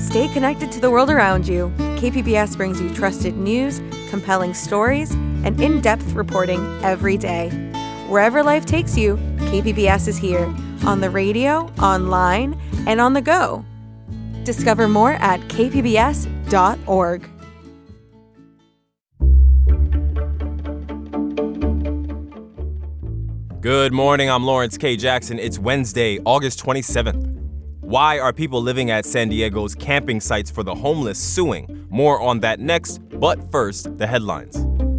Stay connected to the world around you. KPBS brings you trusted news, compelling stories, and in-depth reporting every day. Wherever life takes you, KPBS is here, on the radio, online, and on the go. Discover more at kpbs.org. Good morning, I'm Lawrence K. Jackson. It's Wednesday, August 27th. Why are people living at San Diego's camping sites for the homeless suing? More on that next, but first, the headlines.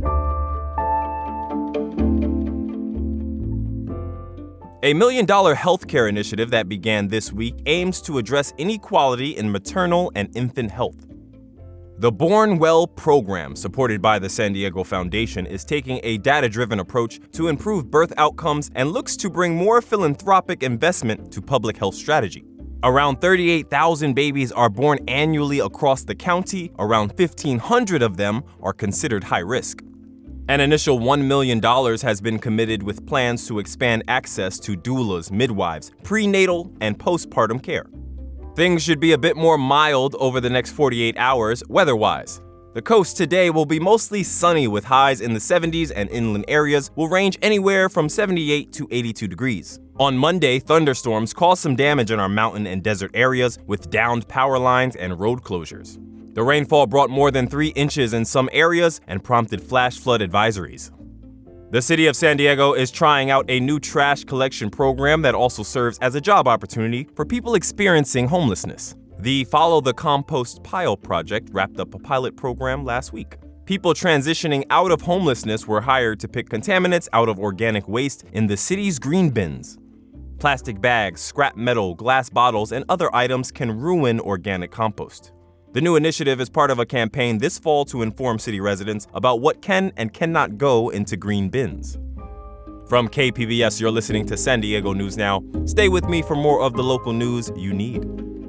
A $1 million healthcare initiative that began this week aims to address inequality in maternal and infant health. The Born Well program, supported by the San Diego Foundation, is taking a data-driven approach to improve birth outcomes and looks to bring more philanthropic investment to public health strategy. Around 38,000 babies are born annually across the county. Around 1,500 of them are considered high risk. An initial $1 million has been committed with plans to expand access to doulas, midwives, prenatal, and postpartum care. Things should be a bit more mild over the next 48 hours, weather-wise. The coast today will be mostly sunny with highs in the 70s and inland areas will range anywhere from 78 to 82 degrees. On Monday, thunderstorms caused some damage in our mountain and desert areas with downed power lines and road closures. The rainfall brought more than 3 inches in some areas and prompted flash flood advisories. The city of San Diego is trying out a new trash collection program that also serves as a job opportunity for people experiencing homelessness. The Follow the Compost Pile project wrapped up a pilot program last week. People transitioning out of homelessness were hired to pick contaminants out of organic waste in the city's green bins. Plastic bags, scrap metal, glass bottles, and other items can ruin organic compost. The new initiative is part of a campaign this fall to inform city residents about what can and cannot go into green bins. From KPBS, you're listening to San Diego News Now. Stay with me for more of the local news you need.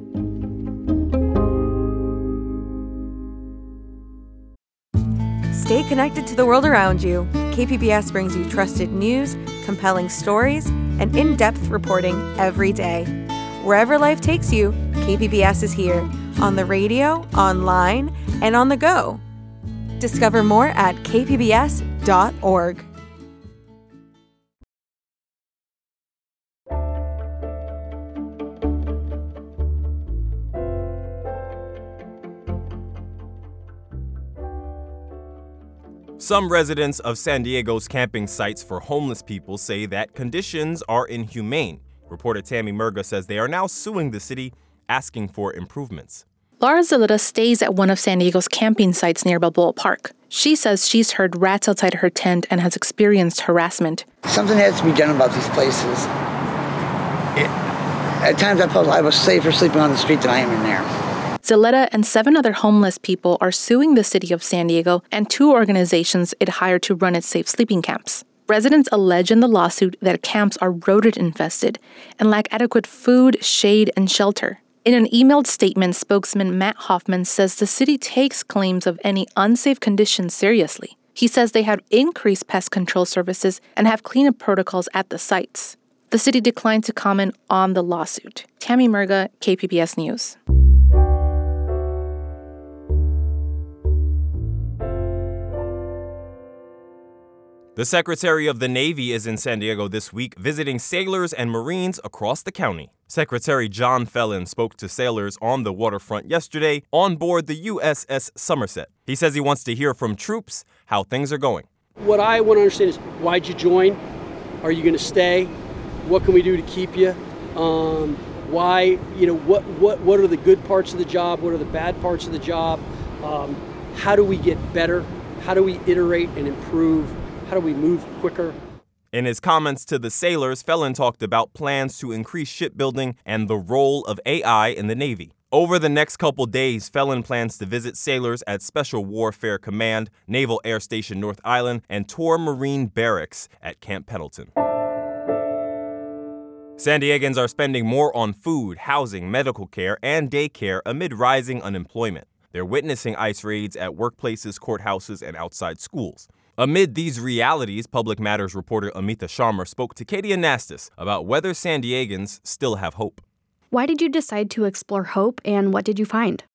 Stay connected to the world around you. KPBS brings you trusted news, compelling stories, and in-depth reporting every day. Wherever life takes you, KPBS is here, on the radio, online, and on the go. Discover more at kpbs.org. Some residents of San Diego's camping sites for homeless people say that conditions are inhumane. Reporter Tammy Murga says they are now suing the city, asking for improvements. Laura Zalita stays at one of San Diego's camping sites near Balboa Park. She says she's heard rats outside her tent and has experienced harassment. Something has to be done about these places. At times I felt I was safer sleeping on the street than I am in there. Zaletta and 7 other homeless people are suing the city of San Diego and 2 organizations it hired to run its safe sleeping camps. Residents allege in the lawsuit that camps are rodent-infested and lack adequate food, shade, and shelter. In an emailed statement, spokesman Matt Hoffman says the city takes claims of any unsafe conditions seriously. He says they have increased pest control services and have cleanup protocols at the sites. The city declined to comment on the lawsuit. Tammy Murga, KPBS News. The Secretary of the Navy is in San Diego this week visiting sailors and Marines across the county. Secretary John Fellon spoke to sailors on the waterfront yesterday on board the USS Somerset. He says he wants to hear from troops how things are going. What I want to understand is, why'd you join? Are you going to stay? What can we do to keep you? Why, what are the good parts of the job? What are the bad parts of the job? How do we get better? How do we iterate and improve? How do we move quicker? In his comments to the sailors, Fellon talked about plans to increase shipbuilding and the role of AI in the Navy. Over the next couple days, Fellon plans to visit sailors at Special Warfare Command, Naval Air Station North Island, and Tor Marine Barracks at Camp Pendleton. San Diegans are spending more on food, housing, medical care, and daycare amid rising unemployment. They're witnessing ICE raids at workplaces, courthouses, and outside schools. Amid these realities, Public Matters reporter Amita Sharma spoke to Katie Anastas about whether San Diegans still have hope. Why did you decide to explore hope, and what did you find?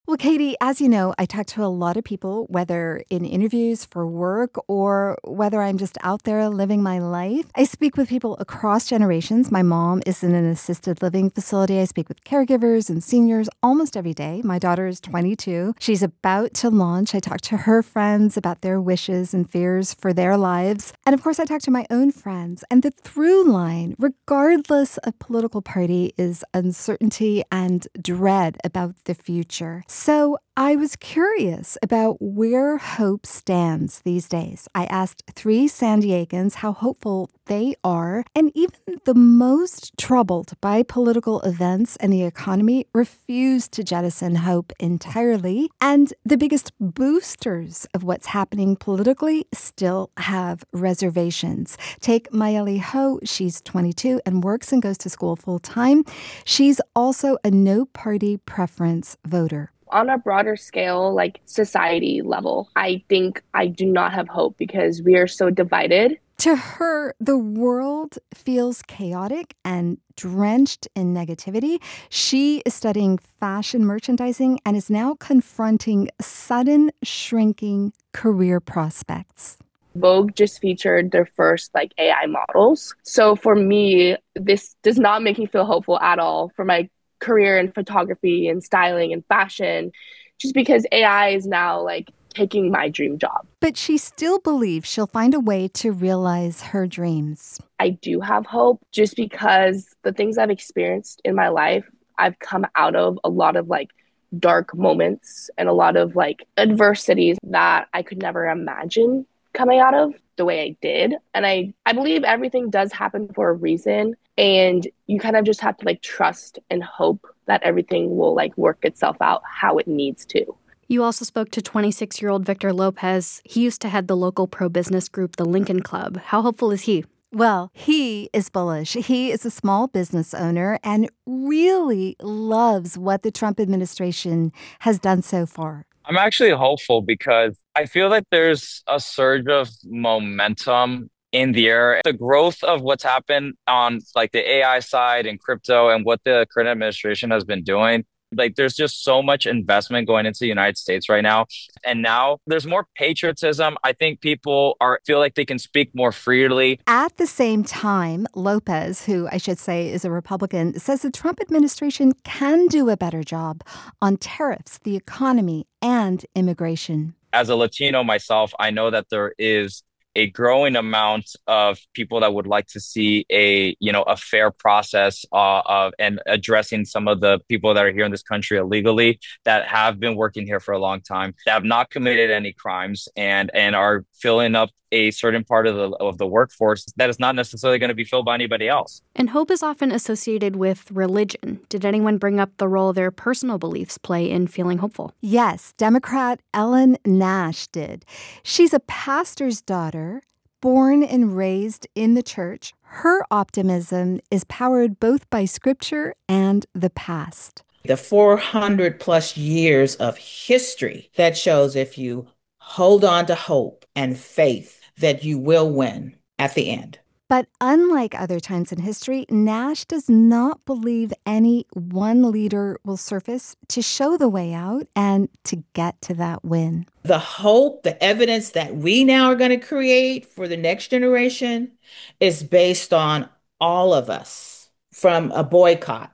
Well, Katie, as you know, I talk to a lot of people, whether in interviews for work or whether I'm just out there living my life. I speak with people across generations. My mom is in an assisted living facility. I speak with caregivers and seniors almost every day. My daughter is 22. She's about to launch. I talk to her friends about their wishes and fears for their lives. And of course, I talk to my own friends. And the through line, regardless of political party, is uncertainty and dread about the future. So I was curious about where hope stands these days. I asked 3 San Diegans how hopeful they are, and even the most troubled by political events and the economy refuse to jettison hope entirely. And the biggest boosters of what's happening politically still have reservations. Take Mayeli Ho. She's 22 and works and goes to school full time. She's also a no-party preference voter. On a broader scale, like society level, I think I do not have hope because we are so divided. To her, the world feels chaotic and drenched in negativity. She is studying fashion merchandising and is now confronting sudden shrinking career prospects. Vogue just featured their first AI models. So for me, this does not make me feel hopeful at all for my career in photography and styling and fashion, just because AI is now taking my dream job. But she still believes she'll find a way to realize her dreams. I do have hope just because the things I've experienced in my life, I've come out of a lot of dark moments and a lot of adversities that I could never imagine coming out of the way I did. And I believe everything does happen for a reason. And you kind of just have to trust and hope that everything will work itself out how it needs to. You also spoke to 26-year-old Victor Lopez. He used to head the local pro-business group, the Lincoln Club. How hopeful is he? Well, he is bullish. He is a small business owner and really loves what the Trump administration has done so far. I'm actually hopeful because I feel like there's a surge of momentum in the air. The growth of what's happened on the AI side and crypto and what the current administration has been doing. There's just so much investment going into the United States right now. And now there's more patriotism. I think people feel like they can speak more freely. At the same time, Lopez, who I should say is a Republican, says the Trump administration can do a better job on tariffs, the economy, and immigration. As a Latino myself, I know that there is a growing amount of people that would like to see a fair process of and addressing some of the people that are here in this country illegally that have been working here for a long time, that have not committed any crimes and are filling up a certain part of the workforce that is not necessarily going to be filled by anybody else. And hope is often associated with religion. Did anyone bring up the role their personal beliefs play in feeling hopeful? Yes, Democrat Ellen Nash did. She's a pastor's daughter, born and raised in the church. Her optimism is powered both by scripture and the past. The 400 plus years of history that shows if you hold on to hope and faith, that you will win at the end. But unlike other times in history, Nash does not believe any one leader will surface to show the way out and to get to that win. The hope, the evidence that we now are going to create for the next generation is based on all of us, from a boycott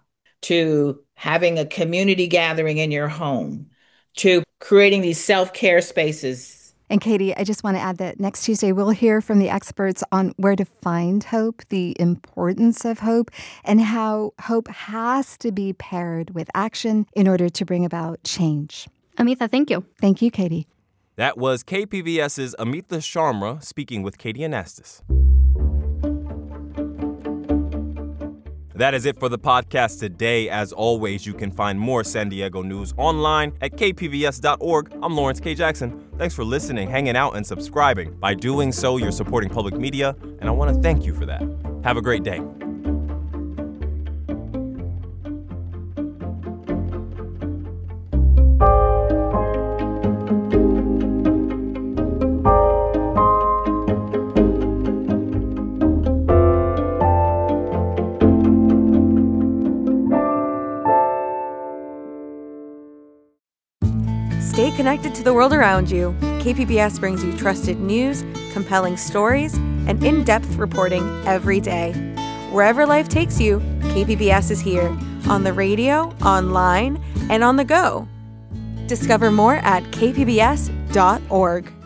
to having a community gathering in your home to creating these self-care spaces. And Katie, I just want to add that next Tuesday, we'll hear from the experts on where to find hope, the importance of hope, and how hope has to be paired with action in order to bring about change. Amitha, thank you. Thank you, Katie. That was KPBS's Amitha Sharma speaking with Katie Anastas. That is it for the podcast today. As always, you can find more San Diego news online at kpbs.org. I'm Lawrence K. Jackson. Thanks for listening, hanging out, and subscribing. By doing so, you're supporting public media, and I want to thank you for that. Have a great day. Stay connected to the world around you. KPBS brings you trusted news, compelling stories, and in-depth reporting every day. Wherever life takes you, KPBS is here, on the radio, online, and on the go. Discover more at kpbs.org.